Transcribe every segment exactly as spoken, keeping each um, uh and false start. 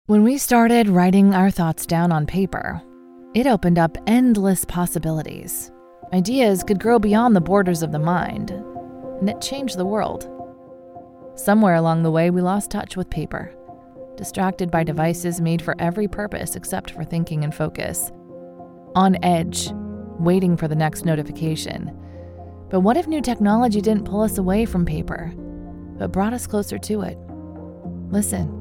When we started writing our thoughts down on paper, it opened up endless possibilities. Ideas could grow beyond the borders of the mind, and it changed the world. Somewhere along the way, we lost touch with paper, distracted by devices made for every purpose except for thinking and focus. On edge, waiting for the next notification. But what if new technology didn't pull us away from paper, but brought us closer to it? Listen.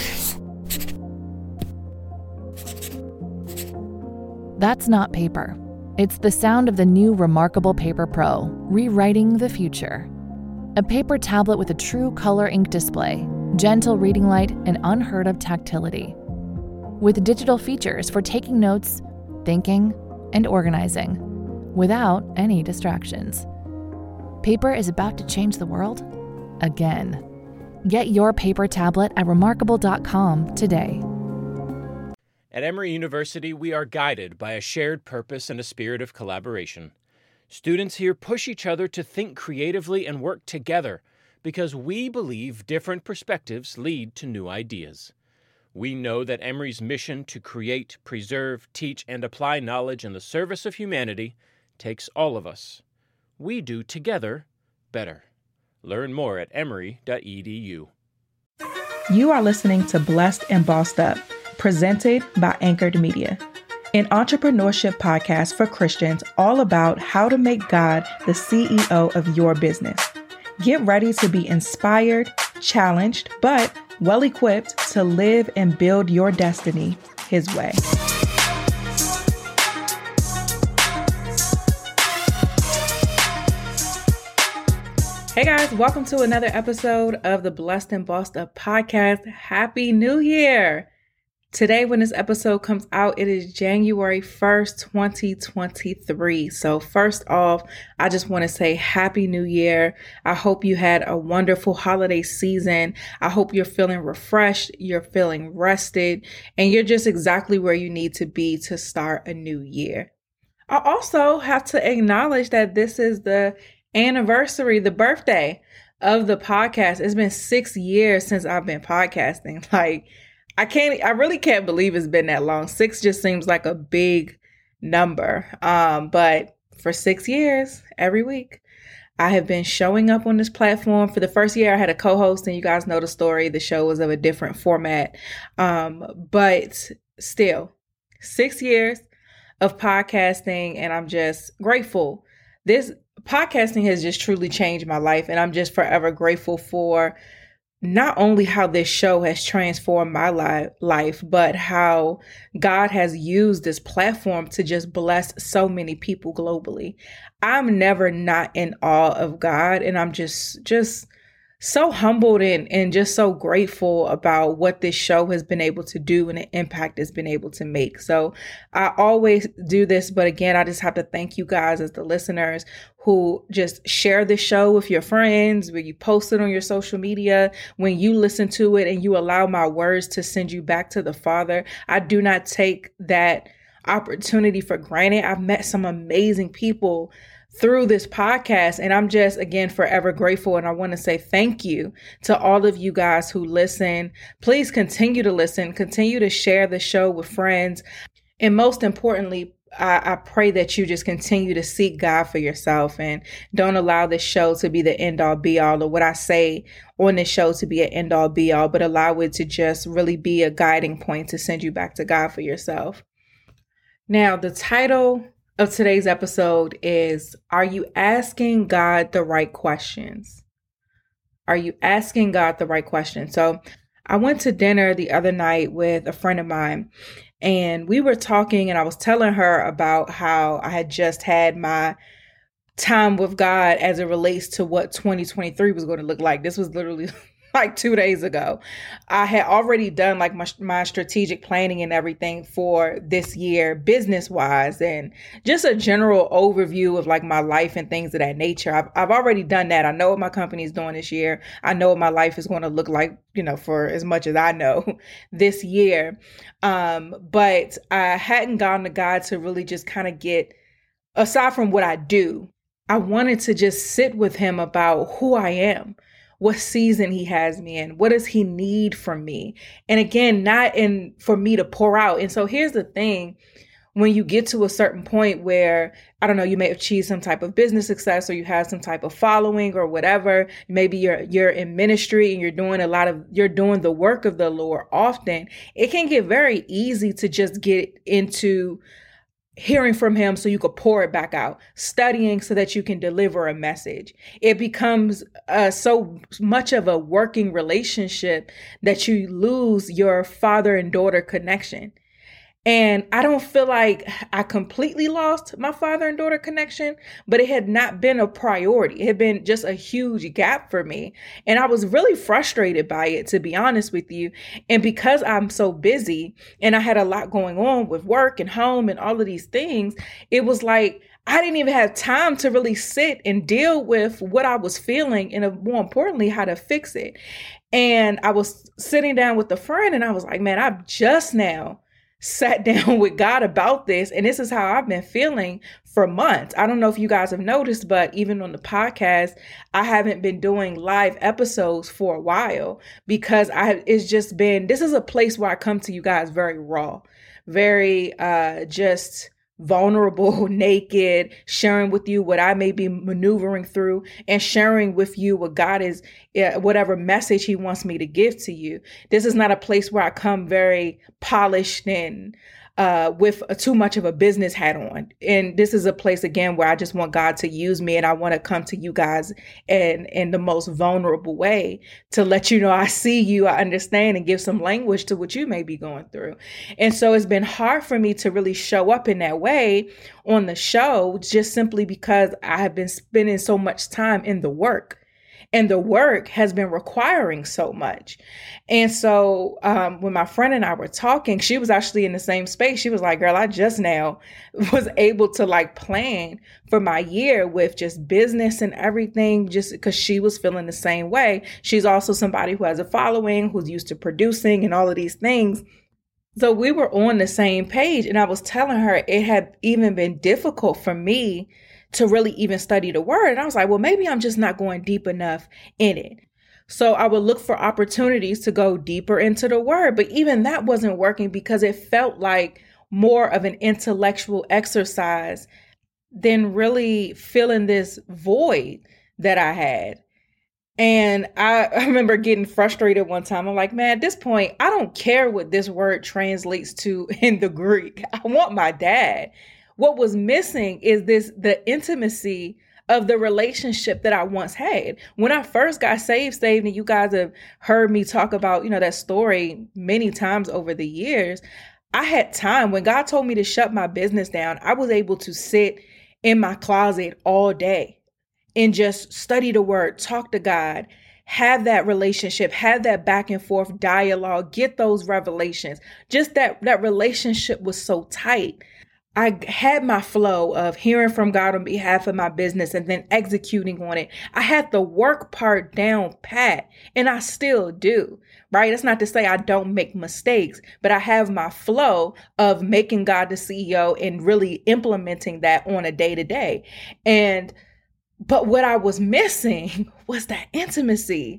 That's not paper. It's the sound of the new Remarkable Paper Pro, rewriting the future. A paper tablet with a true color ink display, gentle reading light, and unheard of tactility. With digital features for taking notes, thinking, and organizing, without any distractions. Paper is about to change the world again. Get your paper tablet at remarkable dot com today. At Emory University, we are guided by a shared purpose and a spirit of collaboration. Students here push each other to think creatively and work together because we believe different perspectives lead to new ideas. We know that Emory's mission to create, preserve, teach, and apply knowledge in the service of humanity takes all of us. We do together better. Learn more at emory dot e d u. You are listening to Blessed and Bossed Up, presented by Anchored Media, an entrepreneurship podcast for Christians all about how to make God the C E O of your business. Get ready to be inspired, challenged, but well-equipped to live and build your destiny His way. Hey guys, welcome to another episode of the Blessed and Bossed Up podcast. Happy New Year! Today, when this episode comes out, it is January first, twenty twenty-three. So first off, I just want to say Happy New Year. I hope you had a wonderful holiday season. I hope you're feeling refreshed, you're feeling rested, and you're just exactly where you need to be to start a new year. I also have to acknowledge that this is the anniversary, the birthday of the podcast. It's been six years since I've been podcasting. Like, I can't, I really can't believe it's been that long. Six just seems like a big number. Um, but for six years, every week, I have been showing up on this platform. For the first year, I had a co-host, and you guys know the story. The show was of a different format. Um, but still, six years of podcasting, and I'm just grateful. This podcasting has just truly changed my life, and I'm just forever grateful for not only how this show has transformed my li- life, but how God has used this platform to just bless so many people globally. I'm never not in awe of God, and I'm just, just so humbled and, and just so grateful about what this show has been able to do and the impact it's been able to make. So I always do this, but again, I just have to thank you guys as the listeners who just share the show with your friends, when you post it on your social media, when you listen to it and you allow my words to send you back to the Father. I do not take that opportunity for granted. I've met some amazing people through this podcast, and I'm just, again, forever grateful. And I want to say thank you to all of you guys who listen. Please continue to listen, continue to share the show with friends. And most importantly, I, I pray that you just continue to seek God for yourself and don't allow this show to be the end all be all, or what I say on this show to be an end all be all, but allow it to just really be a guiding point to send you back to God for yourself. Now, the title of today's episode is, are you asking God the right questions? Are you asking God the right questions? So I went to dinner the other night with a friend of mine, and we were talking, and I was telling her about how I had just had my time with God as it relates to what twenty twenty-three was going to look like. This was literally like two days ago. I had already done like my, my strategic planning and everything for this year, business wise, and just a general overview of like my life and things of that nature. I've, I've already done that. I know what my company is doing this year. I know what my life is going to look like, you know, for as much as I know this year. Um, but I hadn't gone to God to really just kind of get, aside from what I do, I wanted to just sit with him about who I am. what season he has me in. What does he need from me? And again, not in for me to pour out. And so here's the thing. When you get to a certain point where, I don't know, you may achieve some type of business success or you have some type of following or whatever, maybe you're you're in ministry and you're doing a lot of, you're doing the work of the Lord often, it can get very easy to just get into hearing from him so you could pour it back out, studying so that you can deliver a message. It becomes uh, so much of a working relationship that you lose your father and daughter connection. And I don't feel like I completely lost my father and daughter connection, but it had not been a priority. It had been just a huge gap for me. And I was really frustrated by it, to be honest with you. And because I'm so busy and I had a lot going on with work and home and all of these things, it was like I didn't even have time to really sit and deal with what I was feeling and, more importantly, how to fix it. And I was sitting down with a friend and I was like, man, I've just now sat down with God about this. And this is how I've been feeling for months. I don't know if you guys have noticed, but even on the podcast, I haven't been doing live episodes for a while because I it's just been, this is a place where I come to you guys very raw, very uh, just vulnerable, naked, sharing with you what I may be maneuvering through and sharing with you what God is, uh, whatever message he wants me to give to you. This is not a place where I come very polished and uh, with a, too much of a business hat on. And this is a place, again, where I just want God to use me. And I want to come to you guys in, in the most vulnerable way to let you know I see you, I understand, and give some language to what you may be going through. And so it's been hard for me to really show up in that way on the show, just simply because I have been spending so much time in the work. And the work has been requiring so much. And so um, when my friend and I were talking, she was actually in the same space. She was like, girl, I just now was able to like plan for my year with just business and everything, just because she was feeling the same way. She's also somebody who has a following, who's used to producing and all of these things. So we were on the same page. And I was telling her it had even been difficult for me to really even study the word. And I was like, well, maybe I'm just not going deep enough in it. So I would look for opportunities to go deeper into the word. But even that wasn't working because it felt like more of an intellectual exercise than really filling this void that I had. And I, I remember getting frustrated one time. I'm like, man, at this point, I don't care what this word translates to in the Greek. I want my dad. What was missing is this, the intimacy of the relationship that I once had. When I first got saved, saved, and you guys have heard me talk about, you know, that story many times over the years, I had time. When God told me to shut my business down, I was able to sit in my closet all day and just study the word, talk to God, have that relationship, have that back and forth dialogue, get those revelations. Just that, that relationship was so tight. I had my flow of hearing from God on behalf of my business and then executing on it. I had the work part down pat, and I still do, right? That's not to say I don't make mistakes, but I have my flow of making God the C E O and really implementing that on a day to day. And, but what I was missing was that intimacy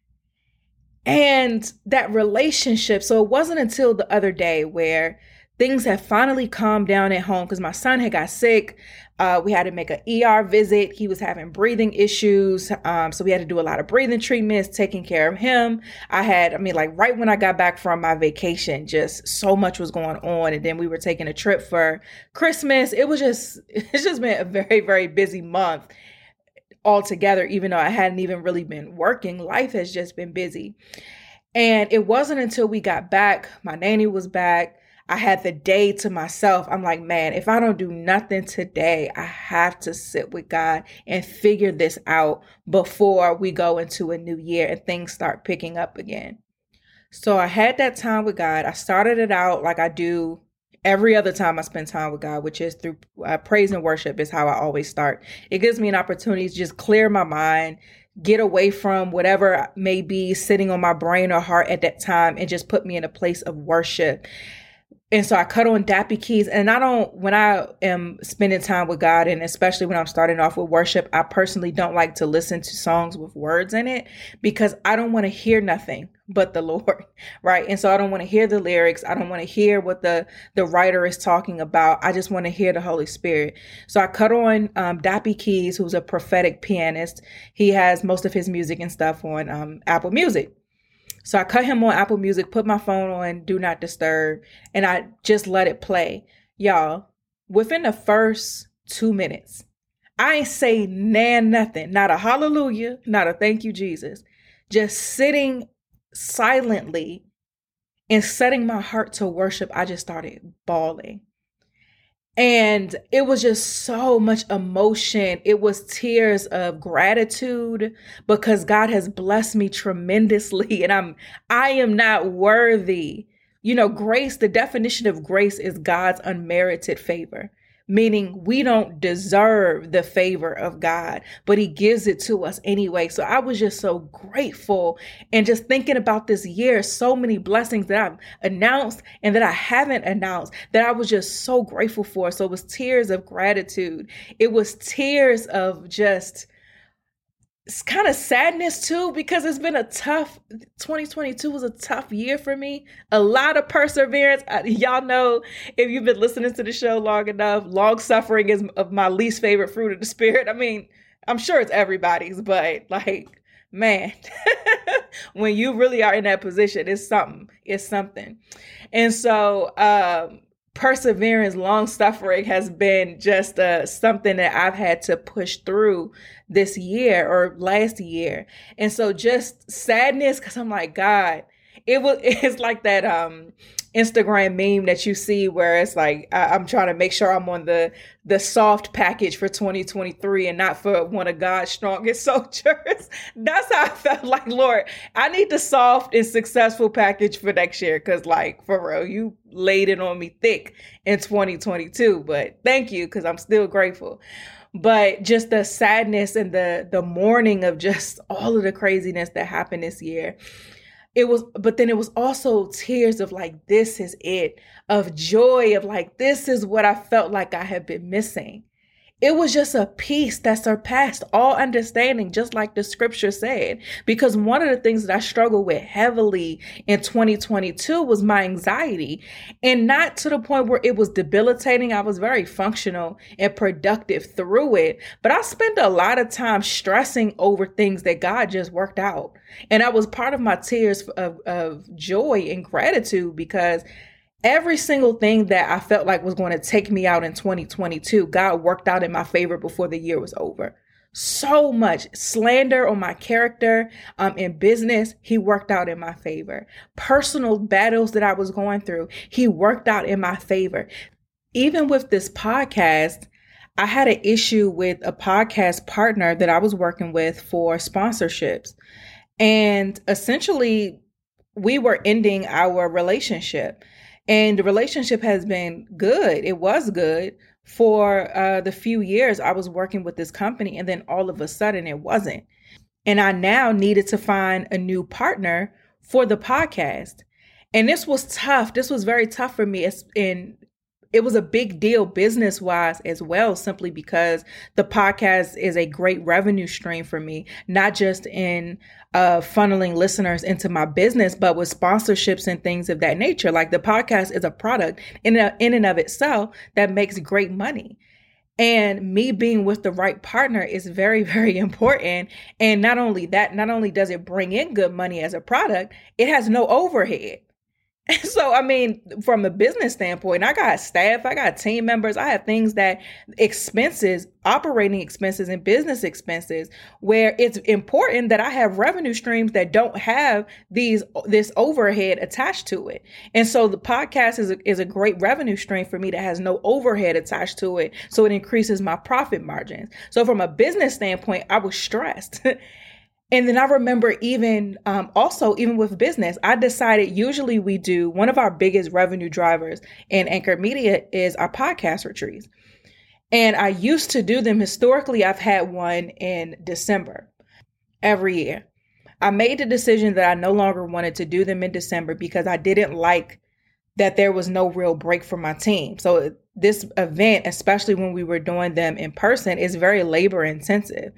and that relationship. So it wasn't until the other day where things had finally calmed down at home because my son had got sick. Uh, we had to make an E R visit. He was having breathing issues. Um, so we had to do a lot of breathing treatments, taking care of him. I had, I mean, like right when I got back from my vacation, just so much was going on. And then we were taking a trip for Christmas. It was just, it's just been a very, very busy month altogether, even though I hadn't even really been working. Life has just been busy. And it wasn't until we got back, my nanny was back, I had the day to myself. I'm like, man, if I don't do nothing today, I have to sit with God and figure this out before we go into a new year and things start picking up again. So I had that time with God. I started it out like I do every other time I spend time with God, which is through uh, praise and worship is how I always start. It gives me an opportunity to just clear my mind, get away from whatever may be sitting on my brain or heart at that time, and just put me in a place of worship. And so I cut on Dappy Keys. And I don't, when I am spending time with God, and especially when I'm starting off with worship, I personally don't like to listen to songs with words in it because I don't want to hear nothing but the Lord, right? And so I don't want to hear the lyrics. I don't want to hear what the, the writer is talking about. I just want to hear the Holy Spirit. So I cut on um, Dappy Keys, who's a prophetic pianist. He has most of his music and stuff on um, Apple Music. So I cut him on Apple Music, put my phone on Do Not Disturb, and I just let it play. Y'all, within the first two minutes, I ain't say nan nothing, not a hallelujah, not a thank you, Jesus. Just sitting silently and setting my heart to worship, I just started bawling. And it was just so much emotion. It was tears of gratitude because God has blessed me tremendously and I'm, I am not worthy. You know, grace, the definition of grace is God's unmerited favor, meaning we don't deserve the favor of God, but he gives it to us anyway. So I was just so grateful and just thinking about this year, so many blessings that I've announced and that I haven't announced that I was just so grateful for. So it was tears of gratitude. It was tears of just it's kind of sadness too, because it's been a tough, twenty twenty-two was a tough year for me. A lot of perseverance. I, y'all know, if you've been listening to the show long enough, long suffering is of my least favorite fruit of the spirit. I mean, I'm sure it's everybody's, but like, man, when you really are in that position, it's something, it's something. And so, um, perseverance, long suffering has been just uh, something that I've had to push through this year or last year. And so just sadness, because I'm like, God, it was, it's like that um, Instagram meme that you see where it's like, I, I'm trying to make sure I'm on the, the soft package for twenty twenty-three and not for one of God's strongest soldiers. That's how I felt like, Lord, I need the soft and successful package for next year. Cause like, for real, you laid it on me thick in twenty twenty-two, but thank you. Cause I'm still grateful. But just the sadness and the, the mourning of just all of the craziness that happened this year. It was, but then it was also tears of like, this is it, of joy, of like, this is what I felt like I had been missing. It was just a peace that surpassed all understanding, just like the scripture said. Because one of the things that I struggled with heavily in twenty twenty-two was my anxiety, and not to the point where it was debilitating. I was very functional and productive through it, but I spent a lot of time stressing over things that God just worked out. And that was part of my tears of, of joy and gratitude, because every single thing that I felt like was going to take me out in twenty twenty-two, God worked out in my favor before the year was over. So much slander on my character, um, in business, he worked out in my favor. Personal battles that I was going through, he worked out in my favor. Even with this podcast, I had an issue with a podcast partner that I was working with for sponsorships. And essentially, we were ending our relationship. And the relationship has been good. It was good for uh, the few years I was working with this company. And then all of a sudden it wasn't. And I now needed to find a new partner for the podcast. And this was tough. This was very tough for me. It's in It was a big deal business wise as well, simply because the podcast is a great revenue stream for me, not just in uh, funneling listeners into my business, but with sponsorships and things of that nature. Like the podcast is a product in, a, in and of itself that makes great money. And me being with the right partner is very, very important. And not only that, not only does it bring in good money as a product, it has no overhead. So, I mean, from a business standpoint, I got staff, I got team members, I have things that expenses, operating expenses and business expenses, where it's important that I have revenue streams that don't have these, this overhead attached to it. And so the podcast is a, is a great revenue stream for me that has no overhead attached to it. So it increases my profit margins. So from a business standpoint, I was stressed. And then I remember even um, also, even with business, I decided usually we do one of our biggest revenue drivers in Anchor Media is our podcast retreats. And I used to do them. Historically, I've had one in December every year. I made the decision that I no longer wanted to do them in December because I didn't like that there was no real break for my team. So this event, especially when we were doing them in person, is very labor intensive.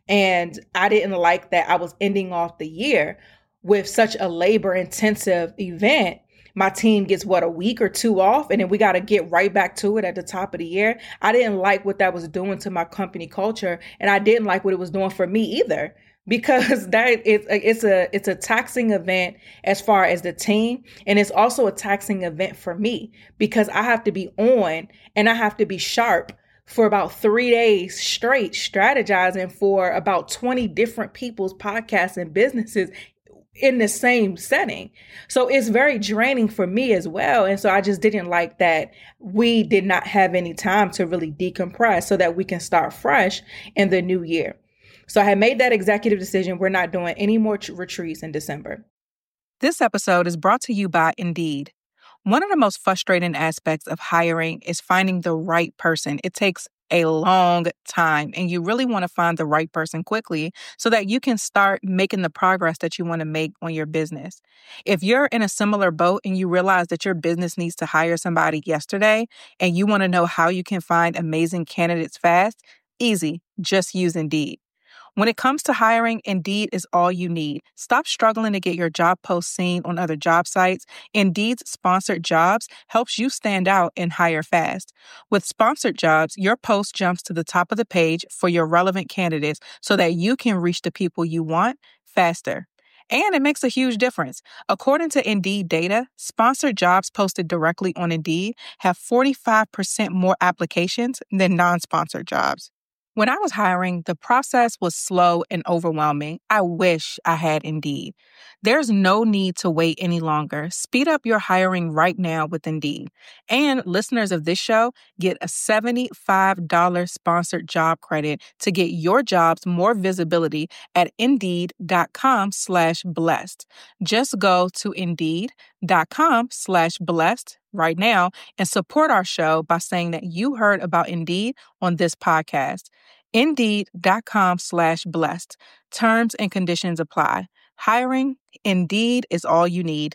And I didn't like that I was ending off the year with such a labor intensive event. My team gets what, a week or two off, and then we got to get right back to it at the top of the year. I didn't like what that was doing to my company culture, and I didn't like what it was doing for me either, because that it's it's a it's a taxing event as far as the team, and it's also a taxing event for me because I have to be on and I have to be sharp for about three days straight, strategizing for about twenty different people's podcasts and businesses in the same setting. So it's very draining for me as well. And so I just didn't like that we did not have any time to really decompress so that we can start fresh in the new year. So I had made that executive decision. We're not doing any more t- retreats in December. This episode is brought to you by Indeed. One of the most frustrating aspects of hiring is finding the right person. It takes a long time, and you really want to find the right person quickly so that you can start making the progress that you want to make on your business. If you're in a similar boat and you realize that your business needs to hire somebody yesterday and you want to know how you can find amazing candidates fast, easy, just use Indeed. When it comes to hiring, Indeed is all you need. Stop struggling to get your job post seen on other job sites. Indeed's sponsored jobs helps you stand out and hire fast. With sponsored jobs, your post jumps to the top of the page for your relevant candidates so that you can reach the people you want faster. And it makes a huge difference. According to Indeed data, sponsored jobs posted directly on Indeed have forty-five percent more applications than non-sponsored jobs. When I was hiring, the process was slow and overwhelming. I wish I had Indeed. There's no need to wait any longer. Speed up your hiring right now with Indeed. And listeners of this show get a seventy-five dollars sponsored job credit to get your jobs more visibility at Indeed.com slash blessed. Just go to Indeed.com slash blessed right now and support our show by saying that you heard about Indeed on this podcast. Indeed.com slash blessed. Terms and conditions apply. Hiring, Indeed is all you need.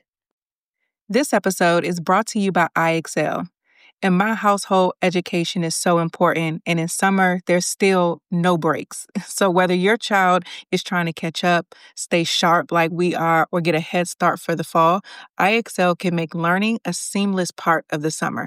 This episode is brought to you by I Excel. In my household, education is so important, and in summer, there's still no breaks. So whether your child is trying to catch up, stay sharp like we are, or get a head start for the fall, I Excel can make learning a seamless part of the summer.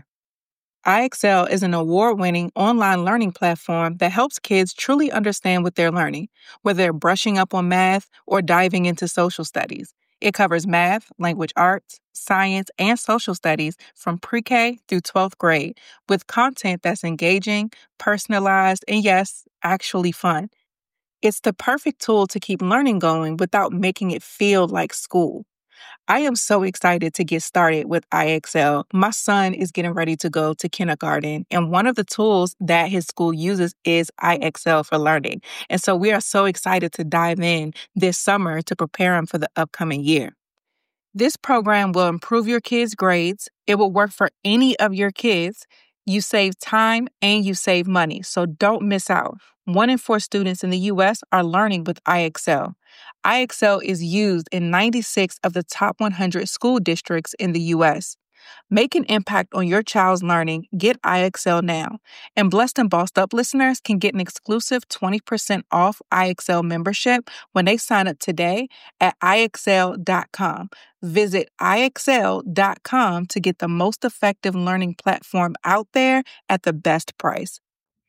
I Excel is an award-winning online learning platform that helps kids truly understand what they're learning, whether they're brushing up on math or diving into social studies. It covers math, language arts, science, and social studies from pre-K through twelfth grade with content that's engaging, personalized, and yes, actually fun. It's the perfect tool to keep learning going without making it feel like school. I am so excited to get started with I Excel. My son is getting ready to go to kindergarten, and one of the tools that his school uses is I Excel for Learning. And so we are so excited to dive in this summer to prepare him for the upcoming year. This program will improve your kids' grades. It will work for any of your kids. You save time and you save money, so don't miss out. One in four students in the U S are learning with I Excel. I Excel is used in ninety-six of the top one hundred school districts in the U S. Make an impact on your child's learning. Get I Excel now. And Blessed and Bossed Up listeners can get an exclusive twenty percent off I Excel membership when they sign up today at I Excel dot com. Visit I Excel dot com to get the most effective learning platform out there at the best price.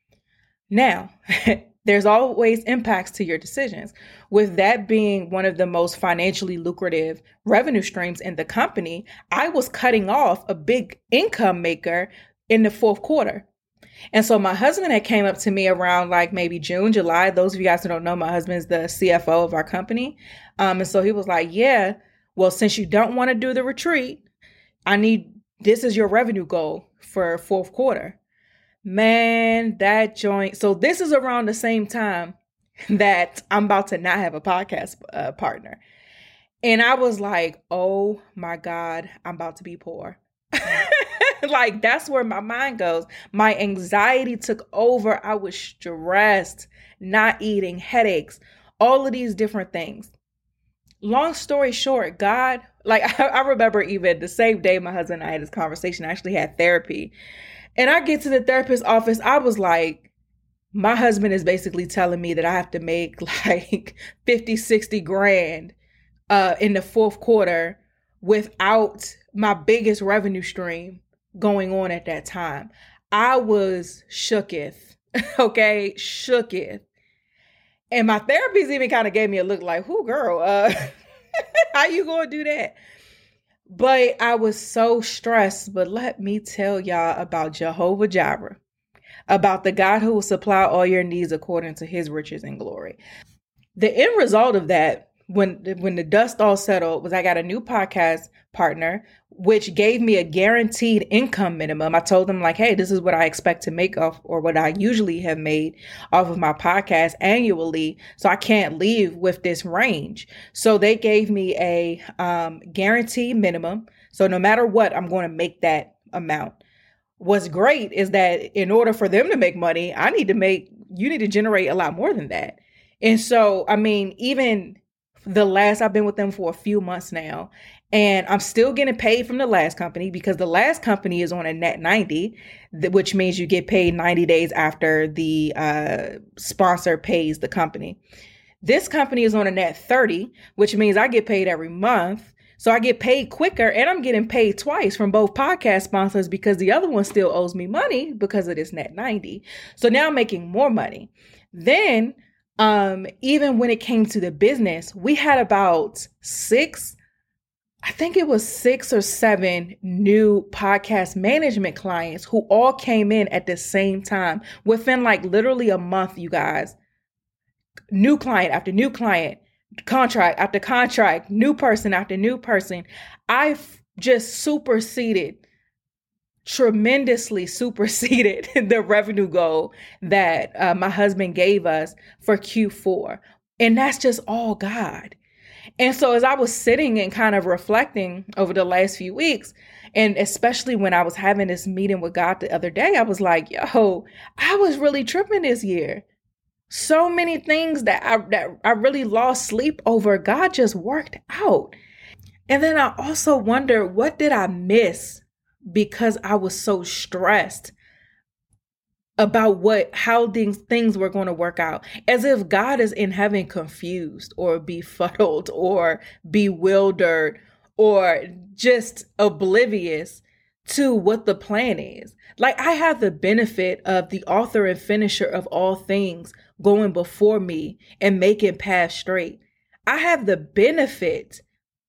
Now, there's always impacts to your decisions. With that being one of the most financially lucrative revenue streams in the company, I was cutting off a big income maker in the fourth quarter. And so my husband had came up to me around like maybe June, July. Those of you guys who don't know, my husband's the C F O of our company. Um, and so he was like, yeah, well, since you don't want to do the retreat, I need, this is your revenue goal for fourth quarter. Man, that joint. So this is around the same time that I'm about to not have a podcast uh, partner. And I was like, oh my God, I'm about to be poor. Like, that's where my mind goes. My anxiety took over. I was stressed, not eating, headaches, all of these different things. long story short, God, like I, I remember even the same day my husband and I had this conversation, I actually had therapy. And I get to the therapist's office, I was like, my husband is basically telling me that I have to make like fifty, sixty grand uh, in the fourth quarter without my biggest revenue stream going on at that time. I was shooketh, okay, shooketh. And my therapist even kind of gave me a look like, who girl, uh, how you gonna do that? But I was so stressed. But let me tell y'all about Jehovah Jireh, about the God who will supply all your needs according to his riches and glory. The end result of that, when when the dust all settled, was I got a new podcast partner, which gave me a guaranteed income minimum. I told them like, hey, this is what I expect to make off, or what I usually have made off of my podcast annually. So I can't leave with this range. So they gave me a um, guaranteed minimum. So no matter what, I'm going to make that amount. What's great is that in order for them to make money, I need to make, you need to generate a lot more than that. And so, I mean, even the last, I've been with them for a few months now, and I'm still getting paid from the last company because the last company is on a net ninety, which means you get paid ninety days after the uh, sponsor pays the company. This company is on a net thirty, which means I get paid every month. So I get paid quicker, and I'm getting paid twice from both podcast sponsors because the other one still owes me money because of this net ninety. So now I'm making more money. Then um, even when it came to the business, we had about six, I think it was six or seven new podcast management clients who all came in at the same time within like literally a month, you guys. New client after new client. Contract after contract, new person after new person. I've just superseded, tremendously superseded the revenue goal that uh, my husband gave us for Q four. And that's just all God. And so as I was sitting and kind of reflecting over the last few weeks, and especially when I was having this meeting with God the other day, I was like, yo, I was really tripping this year. So many things that I that I really lost sleep over, God just worked out. And then I also wonder, what did I miss because I was so stressed about what how things things were going to work out? As if God is in heaven confused or befuddled or bewildered or just oblivious to what the plan is. Like, I have the benefit of the author and finisher of all things going before me and making paths straight. I have the benefit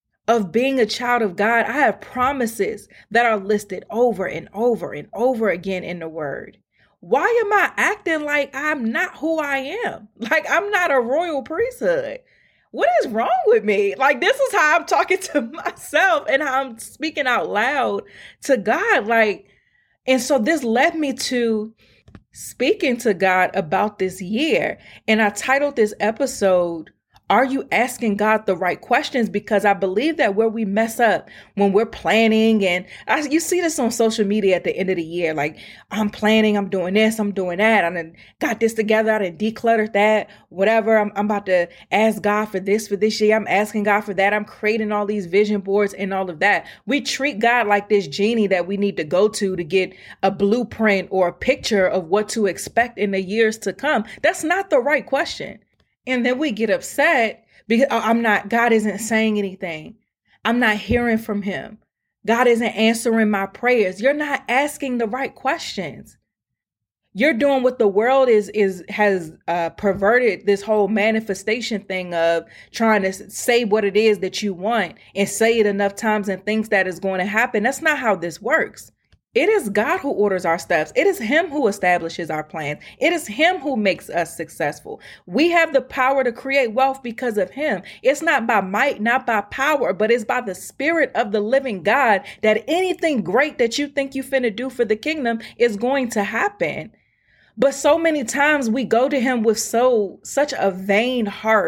of being a child of God. I have promises that are listed over and over and over again in the word. Why am I acting like I'm not who I am? Like, I'm not a royal priesthood. What is wrong with me? Like, this is how I'm talking to myself and how I'm speaking out loud to God. Like, and so this led me to speaking to God about this year. And I titled this episode, Are You Asking God the Right Questions? Because I believe that where we mess up when we're planning, and I, you see this on social media at the end of the year, like, I'm planning, I'm doing this, I'm doing that. I done got this together, I done decluttered that, whatever. I'm, I'm about to ask God for this for this year. I'm asking God for that. I'm creating all these vision boards and all of that. We treat God like this genie that we need to go to to get a blueprint or a picture of what to expect in the years to come. That's not the right question. And then we get upset because I'm not, God isn't saying anything. I'm not hearing from him. God isn't answering my prayers. You're not asking the right questions. You're doing what the world is, is, has uh, perverted this whole manifestation thing of trying to say what it is that you want and say it enough times and thinks that is going to happen. That's not how this works. It is God who orders our steps. It is him who establishes our plans. It is him who makes us successful. We have the power to create wealth because of him. It's not by might, not by power, but it's by the spirit of the living God that anything great that you think you finna do for the kingdom is going to happen. But so many times we go to him with so such a vain heart,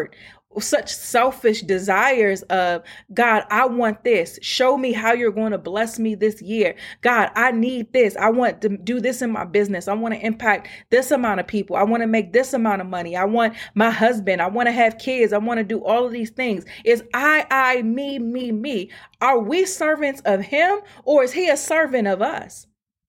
such selfish desires of, God, I want this. Show me how you're going to bless me this year. God, I need this. I want to do this in my business. I want to impact this amount of people. I want to make this amount of money. I want my husband. I want to have kids. I want to do all of these things. It's I, I, me, me, me. Are we servants of him, or is he a servant of us?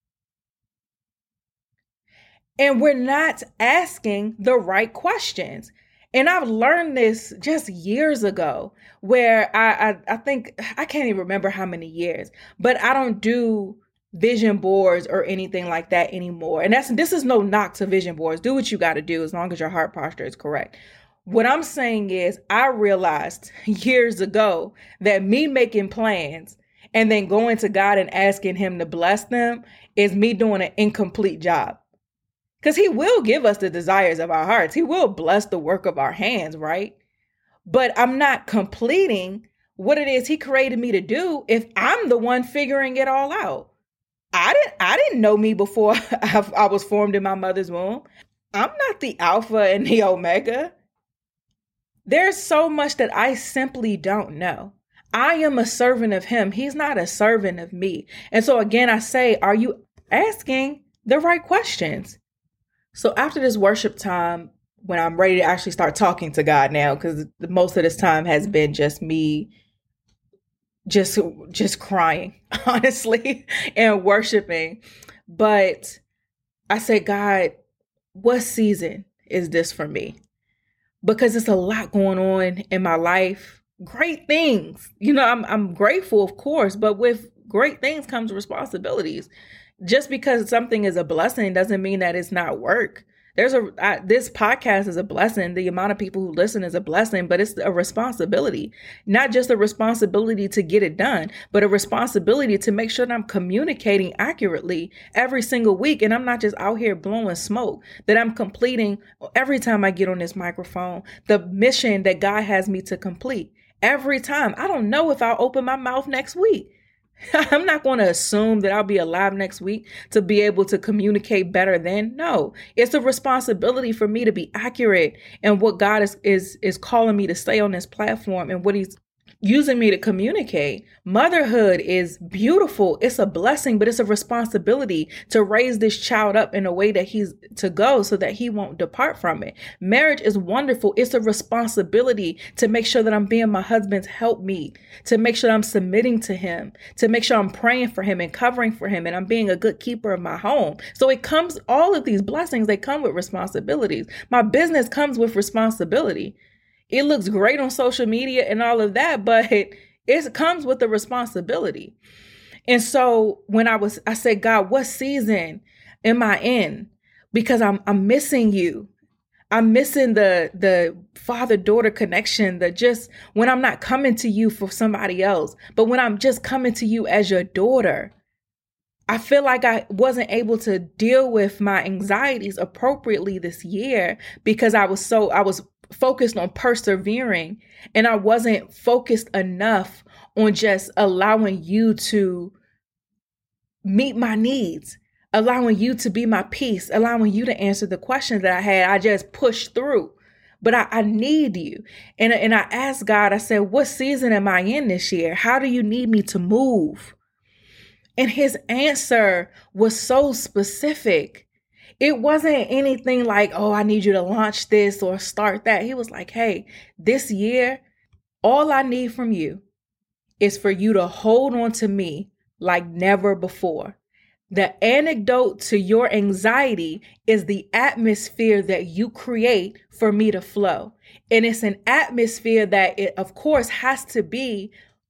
And we're not asking the right questions. And I've learned this just years ago, where I, I I think, I can't even remember how many years, but I don't do vision boards or anything like that anymore. And that's this is no knock to vision boards. Do what you got to do as long as your heart posture is correct. What I'm saying is, I realized years ago that me making plans and then going to God and asking him to bless them is me doing an incomplete job. Because he will give us the desires of our hearts. He will bless the work of our hands, right? But I'm not completing what it is he created me to do if I'm the one figuring it all out. I didn't, I didn't know me before I, I was formed in my mother's womb. I'm not the Alpha and the Omega. There's so much that I simply don't know. I am a servant of him. He's not a servant of me. And so again, I say, are you asking the right questions? So after this worship time, when I'm ready to actually start talking to God now, because most of this time has been just me just, just crying, honestly, and worshiping. But I said, God, what season is this for me? Because it's a lot going on in my life. Great things. You know, I'm I'm grateful, of course, but with great things comes responsibilities. Just because something is a blessing doesn't mean that it's not work. There's a, I, this podcast is a blessing. The amount of people who listen is a blessing, but it's a responsibility, not just a responsibility to get it done, but a responsibility to make sure that I'm communicating accurately every single week. And I'm not just out here blowing smoke, that I'm completing every time I get on this microphone, the mission that God has me to complete every time. I don't know if I'll open my mouth next week. I'm not going to assume that I'll be alive next week to be able to communicate better then. No, it's a responsibility for me to be accurate in what God is, is, is calling me to say on this platform and what he's using me to communicate. Motherhood is beautiful. It's a blessing, but it's a responsibility to raise this child up in a way that he's to go so that he won't depart from it. Marriage is wonderful. It's a responsibility to make sure that I'm being my husband's helpmeet, to make sure I'm submitting to him, to make sure I'm praying for him and covering for him, and I'm being a good keeper of my home. So it comes, all of these blessings, they come with responsibilities. My business comes with responsibility. It looks great on social media and all of that, but it, it comes with the responsibility. And so when I was, I said, God, what season am I in? Because I'm, I'm missing you. I'm missing the, the father-daughter connection, that just when I'm not coming to you for somebody else, but when I'm just coming to you as your daughter. I feel like I wasn't able to deal with my anxieties appropriately this year because I was so, I was focused on persevering, and I wasn't focused enough on just allowing you to meet my needs, allowing you to be my peace, allowing you to answer the questions that I had. I just pushed through, but I, I need you. And, and I asked God, I said, what season am I in this year? How do you need me to move? And his answer was so specific. It wasn't anything like, oh, I need you to launch this or start that. He was like, hey, this year, all I need from you is for you to hold on to me like never before. The antidote to your anxiety is the atmosphere that you create for me to flow. And it's an atmosphere that, it, of course, has to be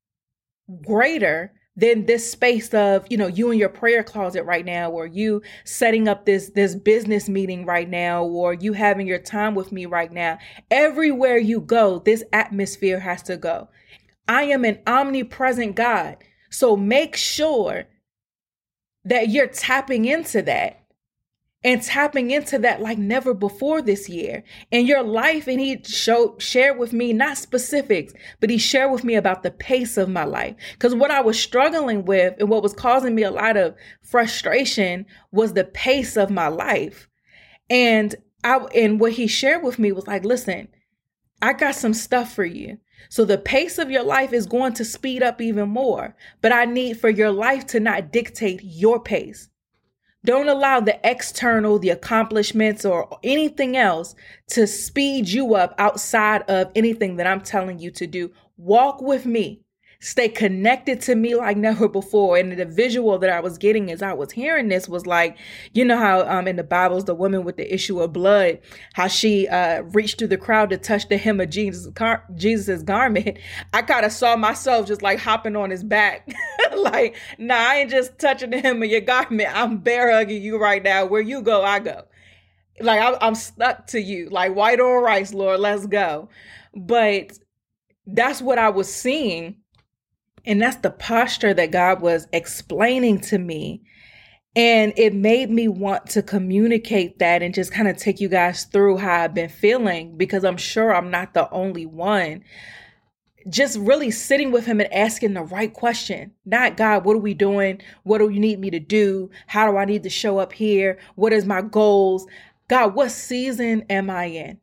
greater than this space of, you know, you in your prayer closet right now, or you setting up this, this business meeting right now, or you having your time with me right now. Everywhere you go, this atmosphere has to go. I am an omnipresent God. So make sure that you're tapping into that and tapping into that like never before this year in your life. And he showed, shared with me, not specifics, but he shared with me about the pace of my life. Because what I was struggling with and what was causing me a lot of frustration was the pace of my life. And I, and what he shared with me was like, listen, I got some stuff for you. So the pace of your life is going to speed up even more, but I need for your life to not dictate your pace. Don't allow the external, the accomplishments or anything else to speed you up outside of anything that I'm telling you to do. Walk with me. Stay connected to me like never before. And the visual that I was getting as I was hearing this was like, you know how um, in the Bibles, the woman with the issue of blood, how she uh, reached through the crowd to touch the hem of Jesus' car- Jesus's garment. I kind of saw myself just like hopping on his back. Like, nah, I ain't just touching the hem of your garment. I'm bear hugging you right now. Where you go, I go. Like, I- I'm stuck to you. Like white on rice, Lord, let's go. But that's what I was seeing. And that's the posture that God was explaining to me. And it made me want to communicate that and just kind of take you guys through how I've been feeling, because I'm sure I'm not the only one. Just really sitting with him and asking the right question. Not, God, what are we doing? What do you need me to do? How do I need to show up here? What is my goals? God, what season am I in?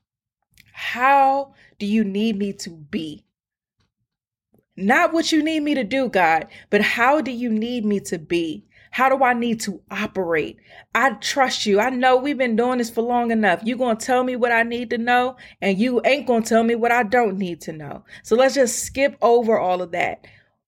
How do you need me to be? Not what you need me to do, God, but how do you need me to be? How do I need to operate? I trust you. I know we've been doing this for long enough. You're going to tell me what I need to know, and you ain't going to tell me what I don't need to know. So let's just skip over all of that.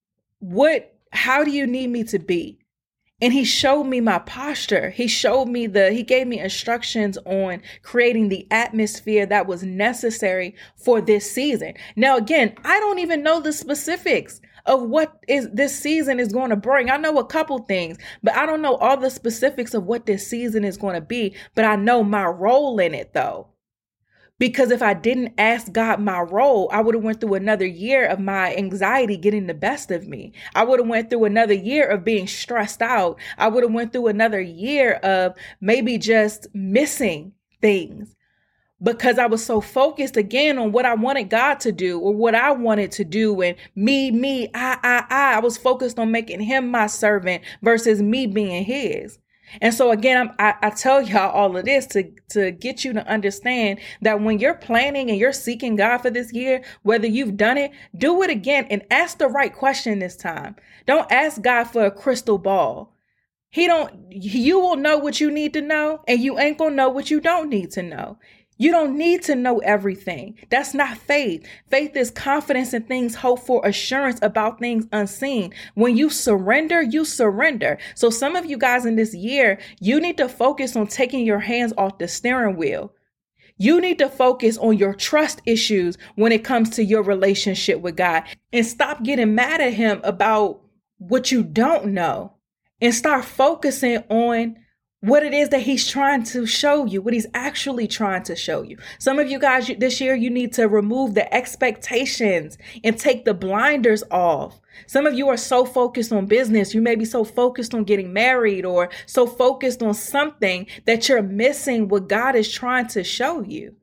What, how do you need me to be? And he showed me my posture. He showed me the, he gave me instructions on creating the atmosphere that was necessary for this season. Now, again, I don't even know the specifics of what is this season is going to bring. I know a couple things, but I don't know all the specifics of what this season is going to be. But I know my role in it, though. Because if I didn't ask God my role, I would have went through another year of my anxiety getting the best of me. I would have went through another year of being stressed out. I would have went through another year of maybe just missing things because I was so focused again on what I wanted God to do or what I wanted to do. And me, me, I, I, I, I was focused on making him my servant versus me being his. And so again, I'm, I, I tell y'all all of this to, to get you to understand that when you're planning and you're seeking God for this year, whether you've done it, do it again and ask the right question this time. Don't ask God for a crystal ball. He don't, you will know what you need to know, and you ain't gonna know what you don't need to know. You don't need to know everything. That's not faith. Faith is confidence in things hoped for, assurance about things unseen. When you surrender, you surrender. So some of you guys in this year, you need to focus on taking your hands off the steering wheel. You need to focus on your trust issues when it comes to your relationship with God, and stop getting mad at him about what you don't know, and start focusing on what it is that he's trying to show you, what he's actually trying to show you. Some of you guys this year, you need to remove the expectations and take the blinders off. Some of you are so focused on business. You may be so focused on getting married or so focused on something that you're missing what God is trying to show you.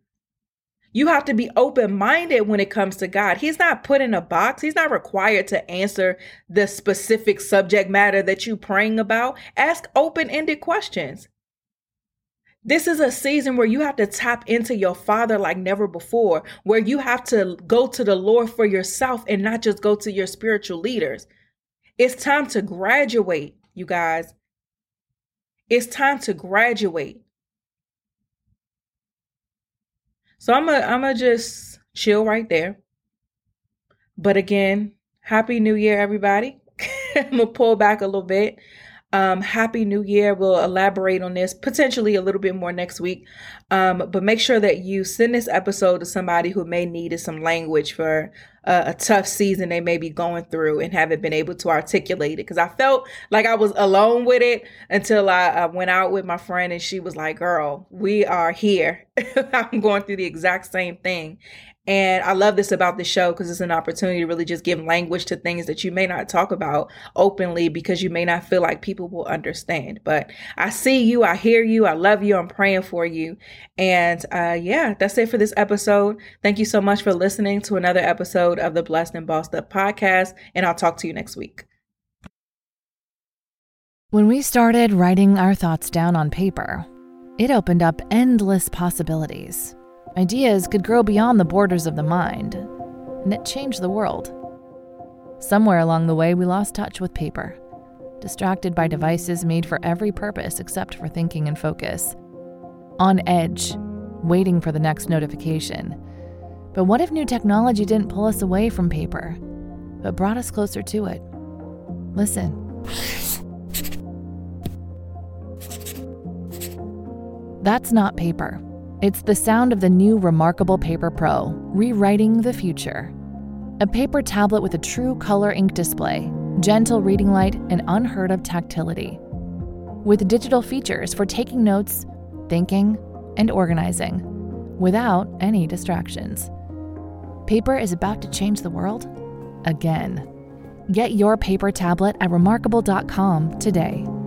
You have to be open-minded when it comes to God. He's not put in a box. He's not required to answer the specific subject matter that you're praying about. Ask open-ended questions. This is a season where you have to tap into your Father like never before, where you have to go to the Lord for yourself and not just go to your spiritual leaders. It's time to graduate, you guys. It's time to graduate. So I'm going I'm to just chill right there. But again, Happy New Year, everybody. I'm going to pull back a little bit. Um, Happy New Year. We'll elaborate on this potentially a little bit more next week. Um, but make sure that you send this episode to somebody who may need some language for uh, a tough season they may be going through and haven't been able to articulate it. Because I felt like I was alone with it until I, I went out with my friend and she was like, girl, we are here. I'm going through the exact same thing. And I love this about the show because it's an opportunity to really just give language to things that you may not talk about openly because you may not feel like people will understand. But I see you. I hear you. I love you. I'm praying for you. And uh, yeah, that's it for this episode. Thank you so much for listening to another episode of the Blessed and Bossed Up podcast. And I'll talk to you next week. When we started writing our thoughts down on paper, it opened up endless possibilities. Ideas could grow beyond the borders of the mind, and it changed the world. Somewhere along the way, we lost touch with paper, distracted by devices made for every purpose except for thinking and focus. On edge, waiting for the next notification. But what if new technology didn't pull us away from paper, but brought us closer to it? Listen. That's not paper. It's the sound of the new Remarkable Paper Pro, rewriting the future. A paper tablet with a true color ink display, gentle reading light, and unheard of tactility. With digital features for taking notes, thinking, and organizing, without any distractions. Paper is about to change the world again. Get your paper tablet at remarkable dot com today.